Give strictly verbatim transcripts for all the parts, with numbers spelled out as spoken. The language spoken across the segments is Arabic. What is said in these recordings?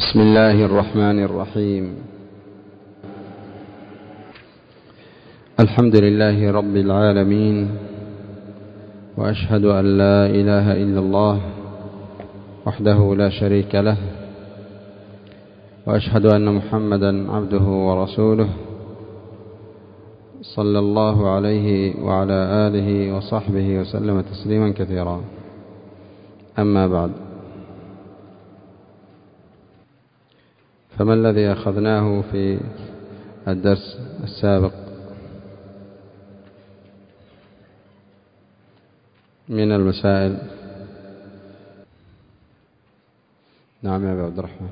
بسم الله الرحمن الرحيم. الحمد لله رب العالمين، وأشهد أن لا إله إلا الله وحده لا شريك له، وأشهد أن محمدا عبده ورسوله صلى الله عليه وعلى آله وصحبه وسلم تسليما كثيرا. أما بعد، فما الذي أخذناه في الدرس السابق من المسائل؟ نعم يا أبي عبد الرحمن.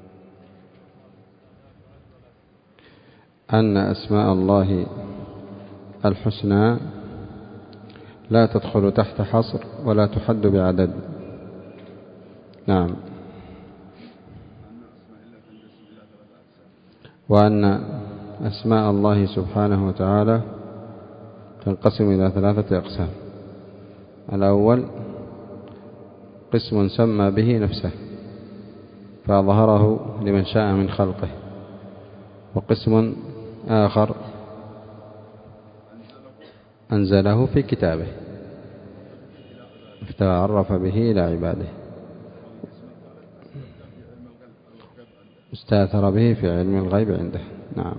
أن أسماء الله الحسنى لا تدخل تحت حصر ولا تحد بعدد. نعم. وأن أسماء الله سبحانه وتعالى تنقسم إلى ثلاثة أقسام. الأول قسم سمى به نفسه فأظهره لمن شاء من خلقه، وقسم آخر أنزله في كتابه فتعرف به إلى عباده، استأثر به في علم الغيب عنده. نعم.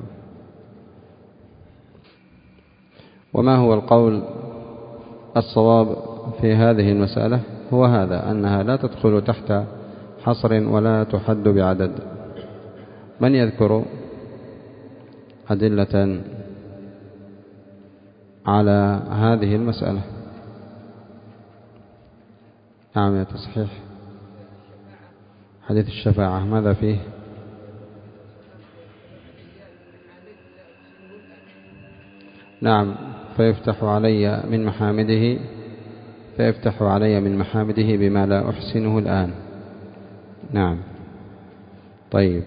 وما هو القول الصواب في هذه المسألة؟ هو هذا، أنها لا تدخل تحت حصر ولا تحد بعدد. من يذكر أدلة على هذه المسألة؟ نعم يا تصحيح. حديث الشفاعة ماذا فيه؟ نعم. فيفتح علي من محامده فيفتح علي من محامده بما لا أحسنه الآن. نعم. طيب.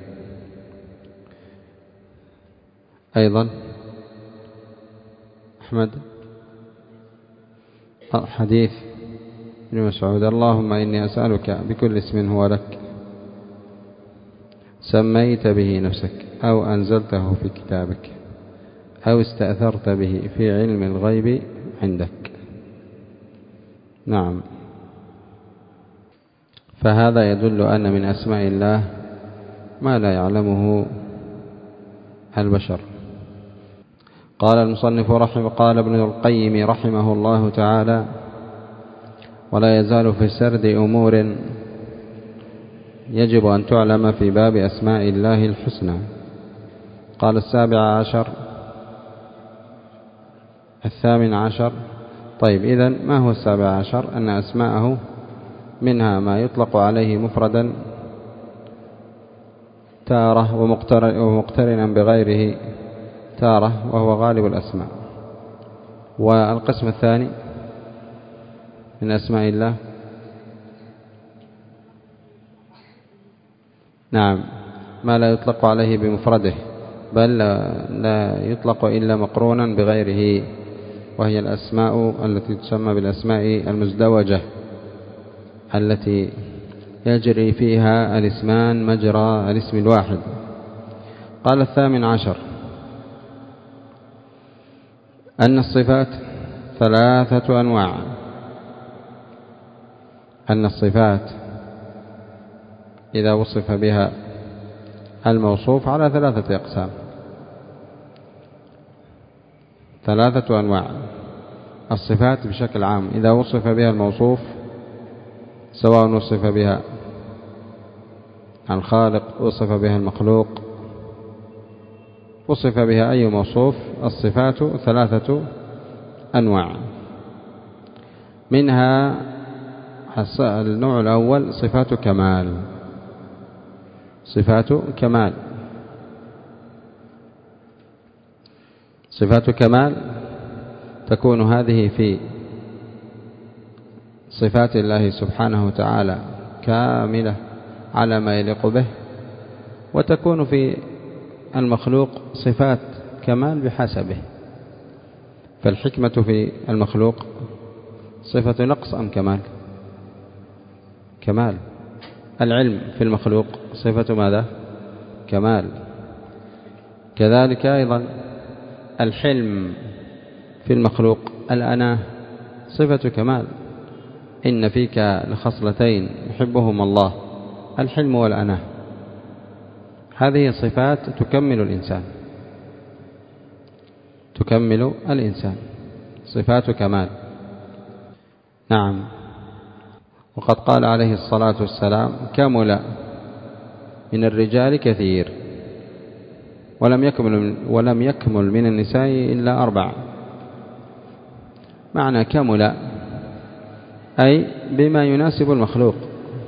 أيضا أحمد، حديث ابن مسعود: اللهم إني أسألك بكل اسم هو لك سميت به نفسك أو أنزلته في كتابك أو استأثرت به في علم الغيب عندك. نعم. فهذا يدل أن من أسماء الله ما لا يعلمه البشر. قال المصنف رحمه قال ابن القيم رحمه الله تعالى: ولا يزال في سرد أمور يجب أن تعلم في باب أسماء الله الحسنى. قال السابع عشر الثامن عشر. طيب، إذن ما هو السابع عشر؟ أن أسماءه منها ما يطلق عليه مفردا تارة ومقترنا بغيره تارة، وهو غالب الأسماء. والقسم الثاني من أسماء الله، نعم، ما لا يطلق عليه بمفرده بل لا يطلق إلا مقرونا بغيره، وهي الأسماء التي تسمى بالأسماء المزدوجة التي يجري فيها الاسمان مجرى الاسم الواحد. قال الثامن عشر: أن الصفات ثلاثة أنواع. أن الصفات إذا وصف بها الموصوف على ثلاثة أقسام، ثلاثة أنواع. الصفات بشكل عام إذا وصف بها الموصوف، سواء وصف بها الخالق، وصف بها المخلوق، وصف بها أي موصوف، الصفات ثلاثة أنواع. منها النوع الأول صفات كمال. صفات كمال صفات كمال تكون هذه في صفات الله سبحانه وتعالى كاملة على ما يليق به، وتكون في المخلوق صفات كمال بحسبه. فالحكمة في المخلوق صفة نقص أم كمال؟ كمال. العلم في المخلوق صفة ماذا؟ كمال. كذلك أيضا الحلم في المخلوق الأناة صفة كمال. إن فيك لخصلتين يحبهما الله، الحلم والأناة. هذه صفات تكمل الإنسان، تكمل الإنسان، صفات كمال. نعم. وقد قال عليه الصلاة والسلام: كمل من الرجال كثير ولم يكمل, ولم يكمل من النساء إلا أربع. معنى كمل أي بما يناسب المخلوق،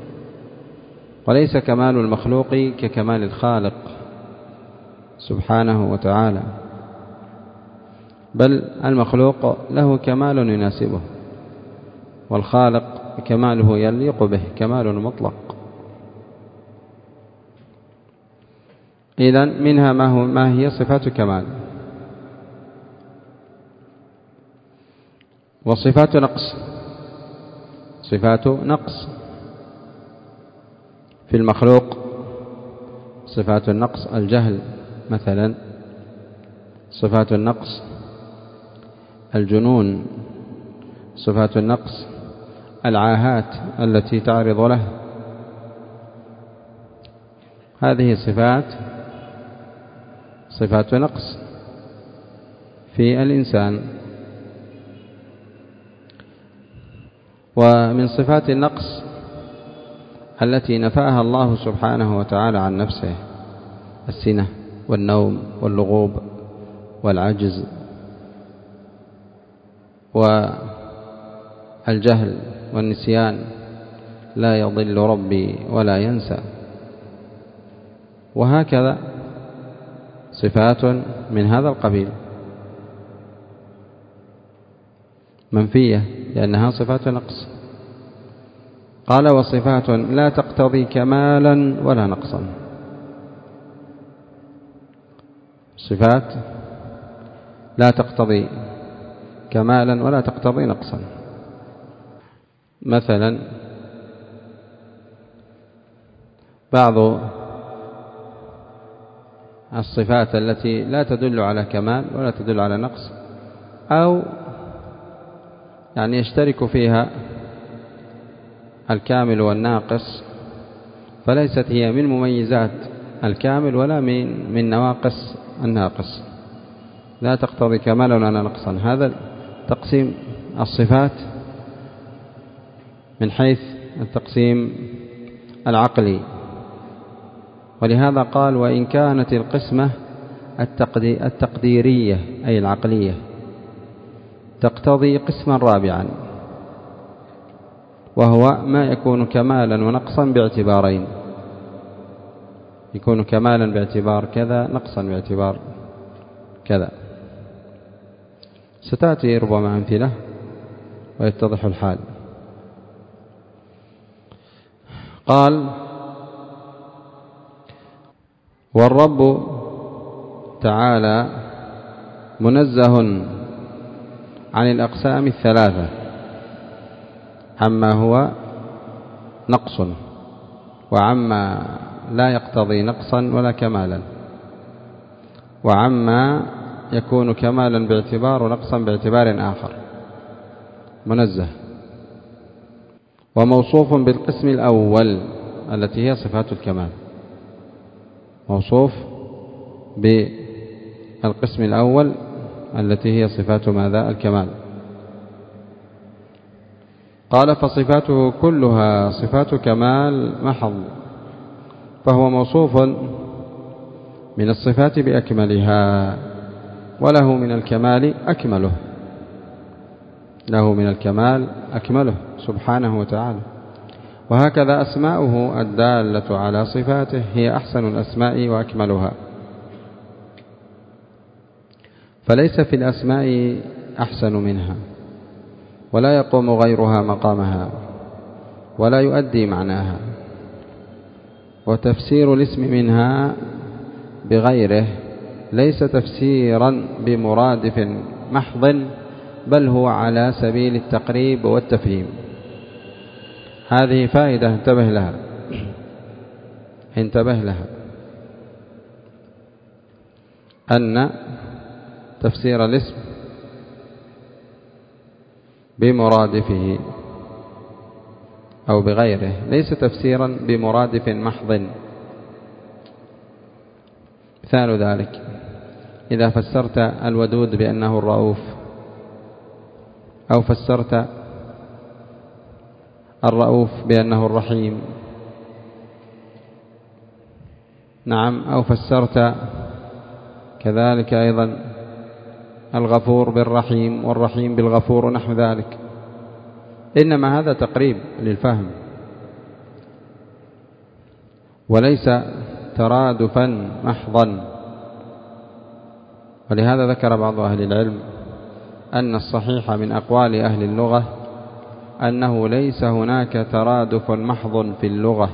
وليس كمال المخلوق ككمال الخالق سبحانه وتعالى، بل المخلوق له كمال يناسبه، والخالق كماله يليق به، كمال مطلق. إذن منها ما, هو ما هي صفات كمال. وصفات نقص، صفات نقص في المخلوق. صفات النقص الجهل مثلا، صفات النقص الجنون، صفات النقص العاهات التي تعرض له. هذه صفات صفات نقص في الإنسان. ومن صفات النقص التي نفاها الله سبحانه وتعالى عن نفسه السنة والنوم واللغوب والعجز والجهل والنسيان. لا يضل ربي ولا ينسى. وهكذا صفات من هذا القبيل منفية لأنها صفات نقص. قال: وصفات لا تقتضي كمالا ولا نقصا. صفات لا تقتضي كمالا ولا تقتضي نقصا. مثلا بعض الصفات التي لا تدل على كمال ولا تدل على نقص، أو يعني يشترك فيها الكامل والناقص، فليست هي من مميزات الكامل ولا من من نواقص الناقص، لا تقتضي كمالا ولا نقصا. هذا تقسيم الصفات من حيث التقسيم العقلي. ولهذا قال: وإن كانت القسمة التقديرية أي العقلية تقتضي قسما رابعا، وهو ما يكون كمالا ونقصا باعتبارين. يكون كمالا باعتبار كذا، نقصا باعتبار كذا. ستأتي ربما أمثلة ويتضح الحال. قال: والرب تعالى منزه عن الأقسام الثلاثة، عما هو نقص وعما لا يقتضي نقصا ولا كمالا، وعما يكون كمالا باعتبار ونقصا باعتبار آخر. منزه. وموصوف بالقسم الأول التي هي صفات الكمال، موصوف بالقسم الأول التي هي صفات ماذا؟ الكمال. قال: فصفاته كلها صفات كمال محض، فهو موصوف من الصفات بأكملها، وله من الكمال أكمله، له من الكمال أكمله سبحانه وتعالى. وهكذا أسماؤه الدالة على صفاته هي أحسن الأسماء وأكملها، فليس في الأسماء أحسن منها، ولا يقوم غيرها مقامها، ولا يؤدي معناها. وتفسير الاسم منها بغيره ليس تفسيرا بمرادف محض، بل هو على سبيل التقريب والتفهيم. هذه فائدة انتبه لها. انتبه لها، أن تفسير الاسم بمرادفه أو بغيره ليس تفسيرا بمرادف محض. مثال ذلك إذا فسرت الودود بأنه الرؤوف، أو فسرت الرؤوف بأنه الرحيم، نعم، أو فسرت كذلك أيضا الغفور بالرحيم والرحيم بالغفور ونحو ذلك، إنما هذا تقريب للفهم وليس ترادفا محضا. ولهذا ذكر بعض أهل العلم أن الصحيح من أقوال أهل اللغة أنه ليس هناك ترادف محض في اللغة،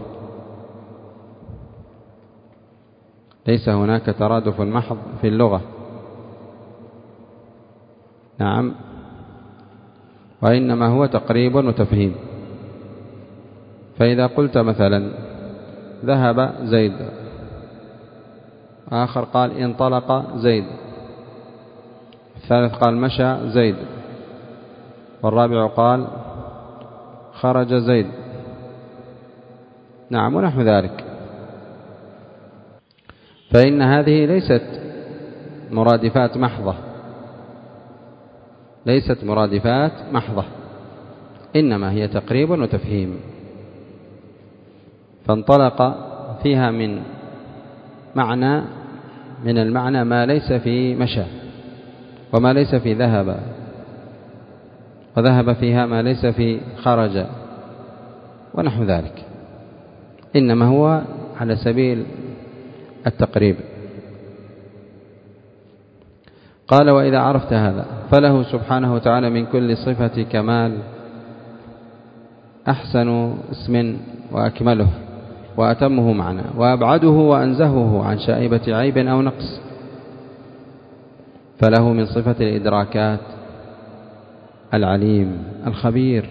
ليس هناك ترادف محض في اللغة، نعم، وإنما هو تقريب وتفهيم. فإذا قلت مثلا ذهب زيد، آخر قال انطلق زيد، الثالث قال مشى زيد، والرابع قال خرج زيد، نعم، ونحو ذلك، فإن هذه ليست مرادفات محضة، ليست مرادفات محضة، إنما هي تقريب وتفهيم. فانطلق فيها من معنى من المعنى ما ليس في مشى، وما ليس في ذهب، وذهب فيها ما ليس في خرج ونحو ذلك، إنما هو على سبيل التقريب. قال وإذا عرفت هذا فله سبحانه وتعالى من كل صفة كمال أحسن اسم وأكمله وأتمه معنى وأبعده وأنزهه عن شائبة عيب أو نقص. فله من صفة الإدراكات العليم الخبير،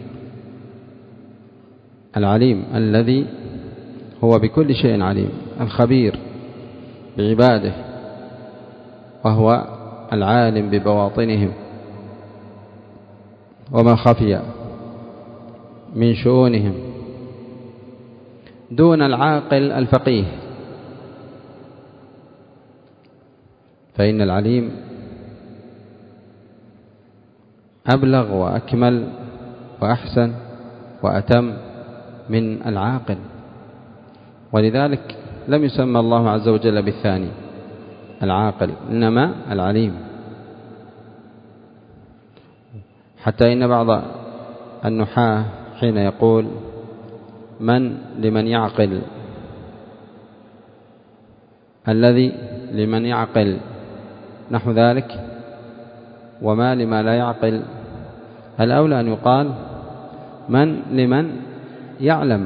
العليم الذي هو بكل شيء عليم، الخبير بعباده، وهو العالم ببواطنهم وما خفي من شؤونهم، دون العاقل الفقيه. فإن العليم أبلغ وأكمل وأحسن وأتم من العاقل، ولذلك لم يسمى الله عز وجل بالثاني العاقل، إنما العليم. حتى إن بعض النحاة حين يقول من لمن يعقل، الذي لمن يعقل نحو ذلك، وما لما لا يعقل، الأولى أن يقال من لمن يعلم،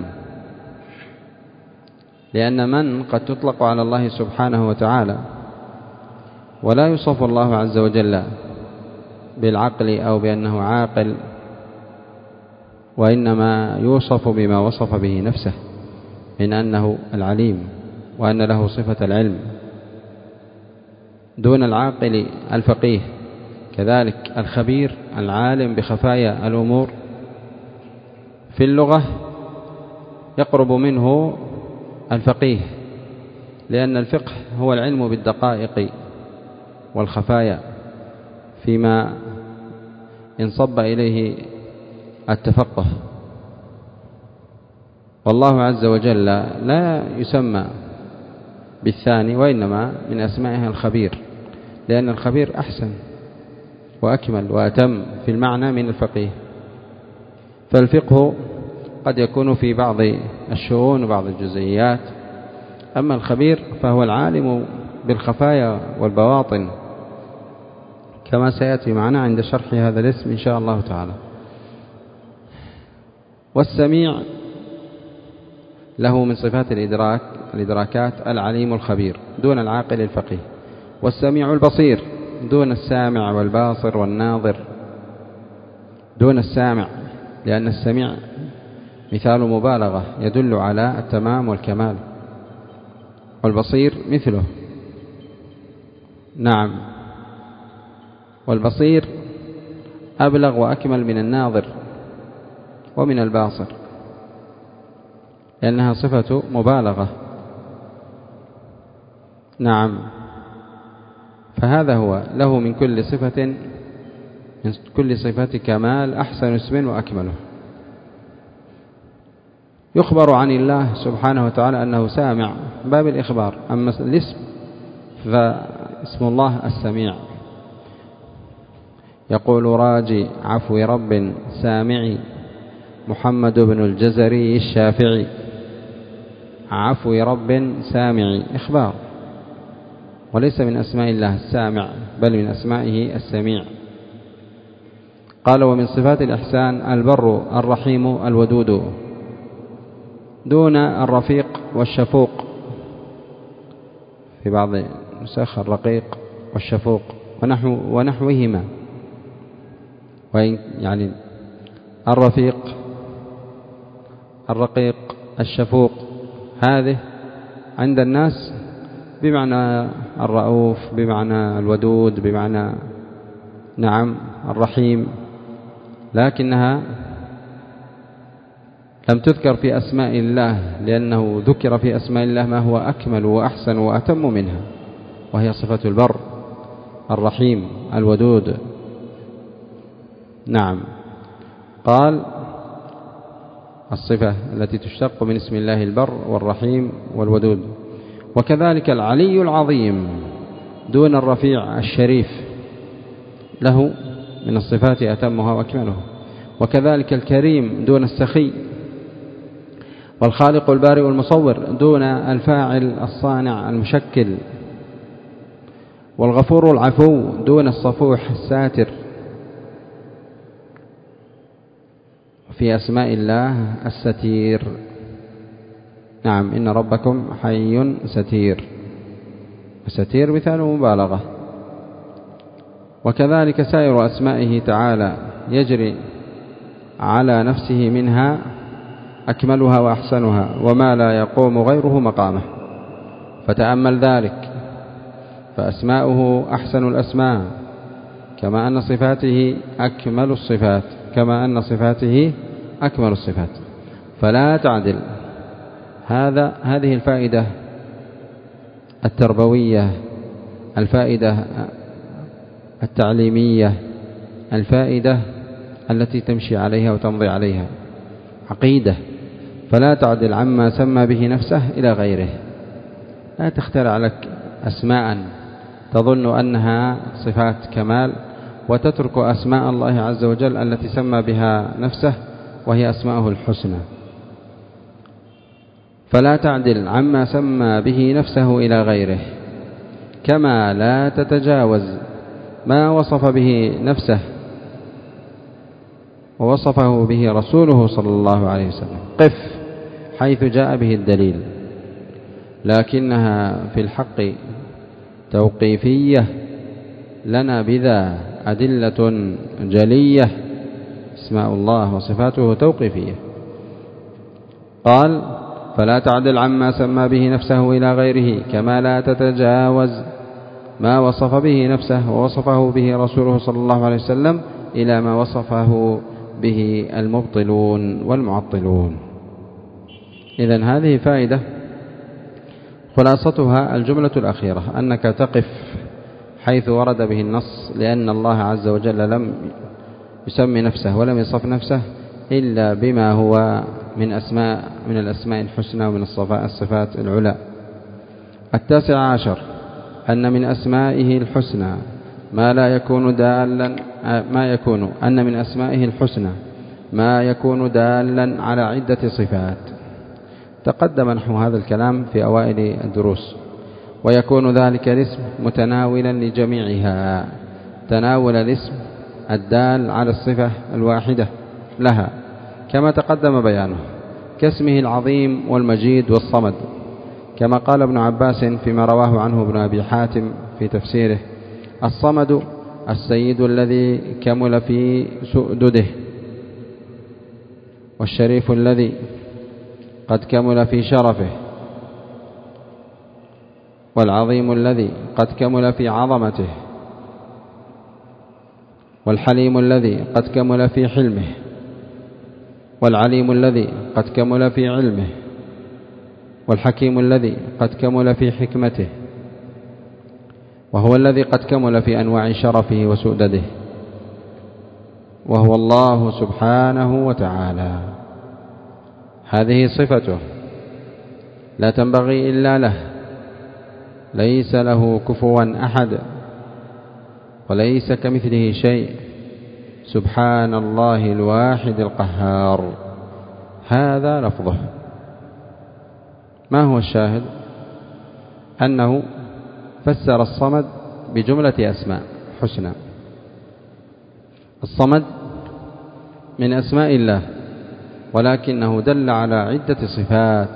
لأن من قد تطلق على الله سبحانه وتعالى، ولا يوصف الله عز وجل بالعقل أو بأنه عاقل، وإنما يوصف بما وصف به نفسه من أنه العليم وأن له صفة العلم، دون العاقل الفقيه. كذلك الخبير العالم بخفايا الأمور في اللغة يقرب منه الفقيه، لأن الفقه هو العلم بالدقائق والخفايا فيما انصب إليه التفقه. والله عز وجل لا يسمى بالثاني، وإنما من أسمائه الخبير، لأن الخبير أحسن وأكمل وأتم في المعنى من الفقيه. فالفقه قد يكون في بعض الشؤون وبعض الجزئيات، أما الخبير فهو العالم بالخفايا والبواطن، كما سيأتي معنا عند شرح هذا الاسم إن شاء الله تعالى. والسميع له من صفات الإدراك الإدراكات العليم الخبير دون العاقل الفقيه، والسميع البصير دون السامع والباصر والناظر، دون السامع، لأن السميع مثال مبالغة يدل على التمام والكمال، والبصير مثله. نعم، والبصير أبلغ وأكمل من الناظر ومن الباصر، لأنها صفة مبالغة. نعم، فهذا هو له من كل صفة من كل صفة كمال أحسن اسم وأكمله. يخبر عن الله سبحانه وتعالى أنه سامع باب الإخبار. أما الاسم فاسم الله السميع. يقول راجي عفو رب سامعي محمد بن الجزري الشافعي. عفو رب سامعي إخبار، وليس من أسماء الله السامع، بل من أسمائه السميع. قال ومن صفات الإحسان البر الرحيم الودود، دون الرفيق والشفوق، في بعض نسخ الرقيق والشفوق ونحو ونحوهما. وإن يعني الرفيق الرقيق الشفوق هذه عند الناس بمعنى الرؤوف، بمعنى الودود، بمعنى نعم الرحيم، لكنها لم تذكر في أسماء الله، لأنه ذكر في أسماء الله ما هو أكمل وأحسن وأتم منها، وهي صفة البر الرحيم الودود. نعم، قال الصفة التي تشتق من اسم الله البر والرحيم والودود. وكذلك العلي العظيم دون الرفيع الشريف، له من الصفات أتمها وأكملها. وكذلك الكريم دون السخي، والخالق البارئ المصور دون الفاعل الصانع المشكل، والغفور العفو دون الصفوح الساتر. في أسماء الله الستير. نعم، إن ربكم حي ستير، الستير مثال مبالغة. وكذلك سائر أسمائه تعالى يجري على نفسه منها أكملها وأحسنها، وما لا يقوم غيره مقامه. فتأمل ذلك، فأسماؤه أحسن الأسماء، كما أن صفاته أكمل الصفات، كما أن صفاته أكمل الصفات، فلا تعدل. هذا هذه الفائدة التربوية، الفائدة التعليمية، الفائدة التي تمشي عليها وتمضي عليها. عقيدة، فلا تعدل عما سمى به نفسه إلى غيره. لا تخترع لك أسماء تظن أنها صفات كمال، وتترك أسماء الله عز وجل التي سمى بها نفسه وهي أسماءه الحسنى. فلا تعدل عما سمى به نفسه إلى غيره، كما لا تتجاوز ما وصف به نفسه ووصفه به رسوله صلى الله عليه وسلم. قف حيث جاء به الدليل، لكنها في الحق توقيفية، لنا بذا أدلة جلية. اسماء الله وصفاته توقيفية. قال فلا تعدل عما سمى به نفسه إلى غيره، كما لا تتجاوز ما وصف به نفسه ووصفه به رسوله صلى الله عليه وسلم إلى ما وصفه به المبطلون والمعطلون. إذن هذه فائدة خلاصتها الجملة الأخيرة، أنك تقف حيث ورد به النص، لأن الله عز وجل لم يسمي نفسه ولم يصف نفسه إلا بما هو من أسماء من الأسماء الحسنى ومن الصفات العلى. التاسع عشر أن من أسمائه الحسنى ما لا يكون دالا ما يكون أن من أسمائه الحسنى ما يكون دالا على عدة صفات. تقدم نحو هذا الكلام في أوائل الدروس. ويكون ذلك الاسم متناولا لجميعها، تناول الاسم الدال على الصفة الواحدة لها كما تقدم بيانه، كاسمه العظيم والمجيد والصمد، كما قال ابن عباس فيما رواه عنه ابن أبي حاتم في تفسيره: الصمد السيد الذي كمل في سؤدده، والشريف الذي قد كمل في شرفه، والعظيم الذي قد كمل في عظمته، والحليم الذي قد كمل في حلمه، والعليم الذي قد كمل في علمه، والحكيم الذي قد كمل في حكمته، وهو الذي قد كمل في أنواع شرفه وسؤدده، وهو الله سبحانه وتعالى. هذه صفته لا تنبغي إلا له، ليس له كفوا أحد، وليس كمثله شيء، سبحان الله الواحد القهار. هذا لفظه. ما هو الشاهد؟ أنه فسر الصمد بجملة أسماء حسنى. الصمد من أسماء الله، ولكنه دل على عدة صفات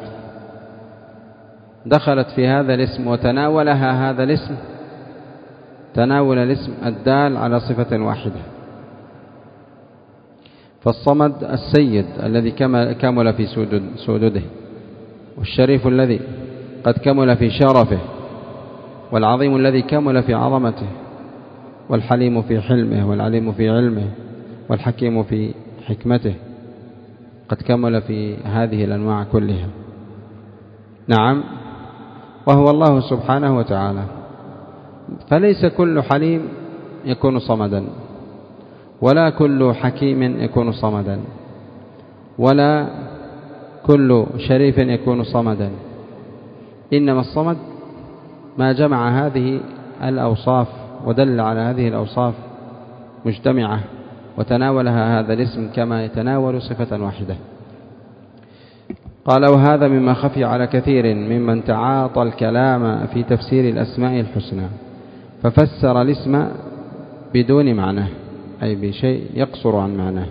دخلت في هذا الاسم وتناولها هذا الاسم تناول الاسم الدال على صفة واحدة. فالصمد السيد الذي كمل في سؤدده، والشريف الذي قد كمل في شرفه، والعظيم الذي كمل في عظمته، والحليم في حلمه، والعليم في علمه، والحكيم في حكمته، قد كمل في هذه الأنواع كلها. نعم، وهو الله سبحانه وتعالى. فليس كل حليم يكون صمدا، ولا كل حكيم يكون صمدا، ولا كل شريف يكون صمدا، إنما الصمد ما جمع هذه الأوصاف ودل على هذه الأوصاف مجتمعة وتناولها هذا الاسم كما يتناول صفة واحدة. قال: وهذا مما خفي على كثير ممن تعاطى الكلام في تفسير الأسماء الحسنى، ففسر الاسم بدون معناه، أي بشيء يقصر عن معناه،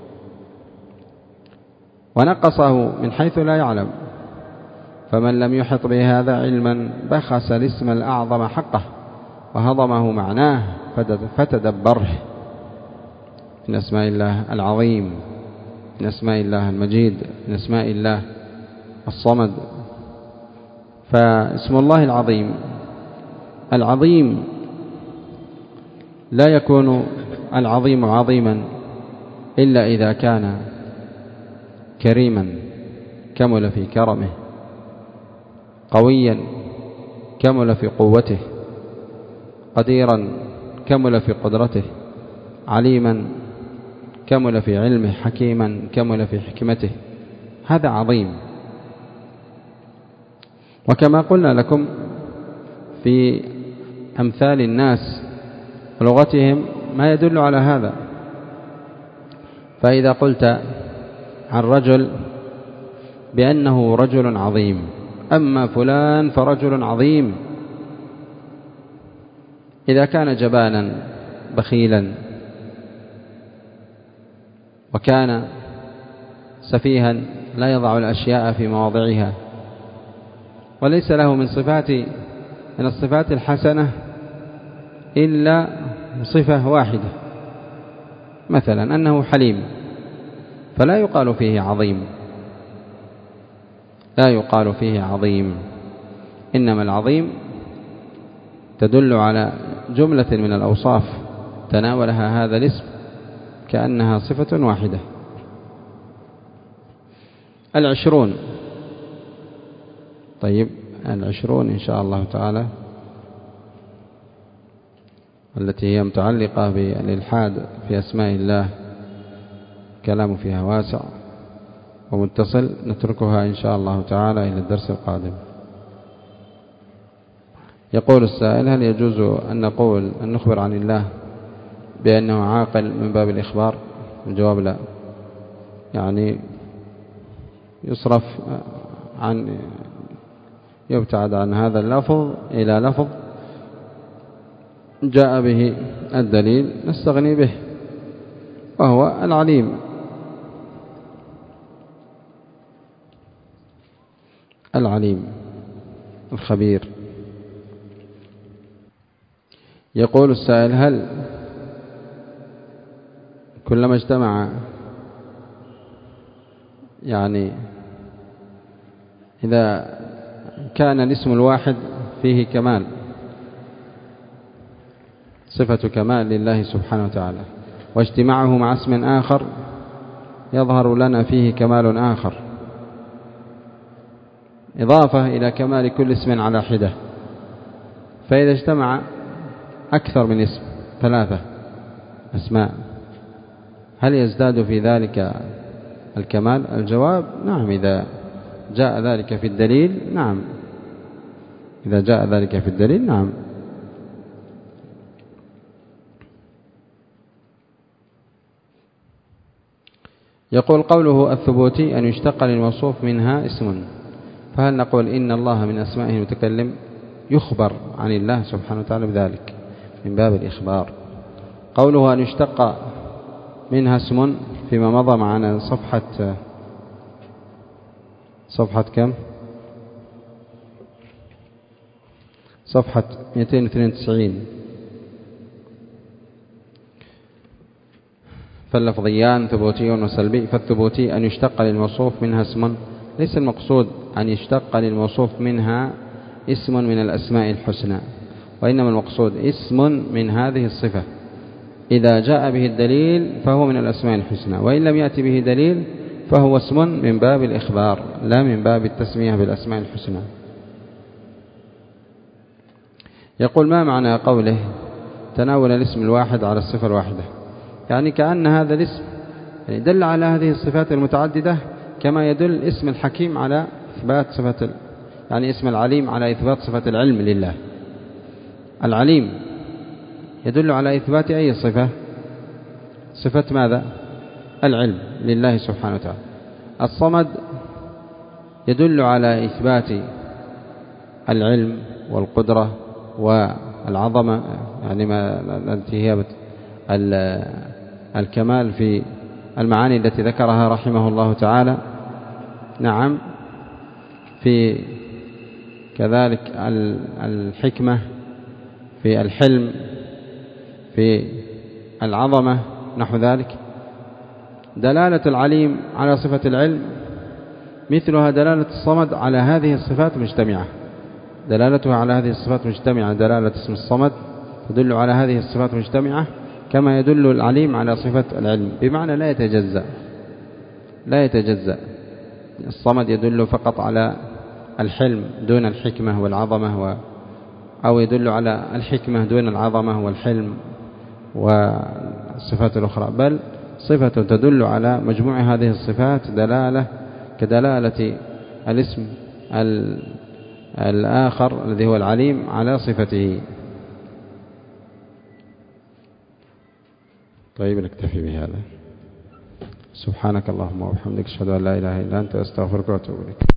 ونقصه من حيث لا يعلم. فمن لم يحط بهذا علما بخس الاسم الأعظم حقه وهضمه معناه فتدبره. من أسماء الله العظيم، من أسماء الله المجيد، من أسماء الله الصمد. فاسم الله العظيم العظيم لا يكون العظيم عظيما إلا إذا كان كريما كمل في كرمه، قويا كمل في قوته، قديرا كمل في قدرته، عليما كمل في علمه، حكيما كمل في حكمته. هذا عظيم. وكما قلنا لكم في أمثال الناس ولغتهم ما يدل على هذا. فإذا قلت عن رجل بأنه رجل عظيم، أما فلان فرجل عظيم، إذا كان جبانا بخيلا وكان سفيها لا يضع الأشياء في مواضعها، وليس له من صفات من الصفات الحسنة إلا صفة واحدة، مثلا أنه حليم، فلا يقال فيه عظيم، لا يقال فيه عظيم. إنما العظيم تدل على جملة من الأوصاف تناولها هذا الاسم كأنها صفة واحدة. العشرون. طيب، العشرون إن شاء الله تعالى التي هي متعلقة بالإلحاد في أسماء الله، كلام فيها واسع ومتصل، نتركها إن شاء الله تعالى إلى الدرس القادم. يقول السائل: هل يجوز أن نقول أن نخبر عن الله بأنه عاقل من باب الإخبار؟ الجواب لا، يعني يصرف عن يبتعد عن هذا اللفظ إلى لفظ جاء به الدليل نستغني به، وهو العليم. العليم الخبير. يقول السائل: هل كلما اجتمع يعني إذا كان الاسم الواحد فيه كمال، صفة كمال لله سبحانه وتعالى، واجتماعه مع اسم آخر يظهر لنا فيه كمال آخر، إضافة إلى كمال كل اسم على حدة. فإذا اجتمع أكثر من اسم، ثلاثة أسماء، هل يزداد في ذلك الكمال؟ الجواب نعم، إذا جاء ذلك في الدليل نعم، إذا جاء ذلك في الدليل نعم. يقول قوله الثبوتي أن يشتق للموصوف منها اسم، فهل نقول إن الله من أسمائه المتكلم؟ يخبر عن الله سبحانه وتعالى بذلك من باب الإخبار. قوله أن يشتق منها اسم فيما مضى معنا صفحة صفحة كم؟ صفحة مئتين واثنين وتسعين. فاللفظيان ثبوتي وسلبي. فالثبوتي أن يشتق للموصوف منها اسم، ليس المقصود أن يشتق للموصوف منها اسم من الأسماء الحسنى، وإنما المقصود اسم من هذه الصفة، إذا جاء به الدليل فهو من الأسماء الحسنى، وإن لم يأتي به دليل فهو اسم من باب الإخبار لا من باب التسمية بالأسماء الحسنى. يقول ما معنى قوله تناول الاسم الواحد على الصفة الواحدة؟ يعني كأن هذا الاسم يعني دل على هذه الصفات المتعددة كما يدل اسم الحكيم على إثبات صفة، يعني اسم العليم على إثبات صفة العلم لله. العليم يدل على إثبات أي صفة؟ صفة ماذا؟ العلم لله سبحانه وتعالى. الصمد يدل على إثبات العلم والقدرة والعظمة، يعني ما التي هي الكمال في المعاني التي ذكرها رحمه الله تعالى. نعم. في كذلك الحكمة، في الحلم، في العظمة، نحو ذلك. دلالة العليم على صفة العلم مثلها دلالة الصمد على هذه الصفات مجتمعة، دلالتها على هذه الصفات مجتمعة. دلالة اسم الصمد تدل على هذه الصفات مجتمعة كما يدل العليم على صفة العلم، بمعنى لا يتجزأ لا يتجزأ. الصمد يدل فقط على الحلم دون الحكمة والعظمة، و أو يدل على الحكمة دون العظمة والحلم والصفات الأخرى، بل صفة تدل على مجموع هذه الصفات دلالة كدلالة الاسم الآخر الذي هو العليم على صفته. طيب نكتفي بهذا. سبحانك اللهم وبحمدك، أشهد أن لا إله إلا أنت، أستغفرك وأتوب إليك.